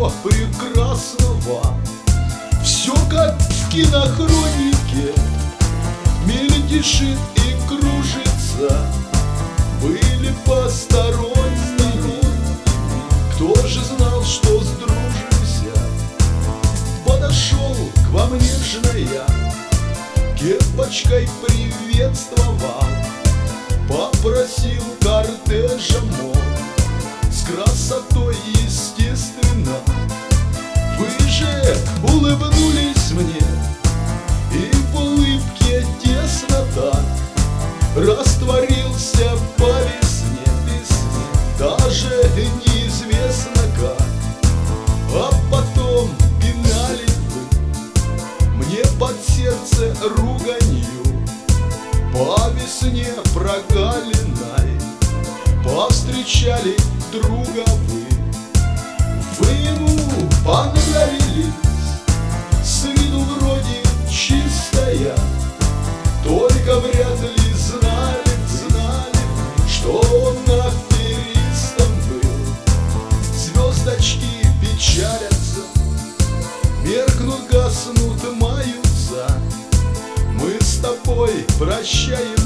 всего прекрасного. Все как в кинохронике, мельтешит и кружится. Были посторонними, кто же знал, что сдружимся. Подошел к вам нежно я, кепочкой приветствовал, попросил кортежа, мол, с красотой естественно. Вы же улыбнулись мне, и в улыбке тесно так растворился по весне, даже неизвестно как. А потом пинали вы мне под сердце руганью, по весне прогалиной повстречали друга вы. Вы ему понравились, с виду вроде чистая, только вряд ли знали, что он аферистом был. Звездочки печалятся, меркнут, гаснут, маются. Мы с тобой прощаемся.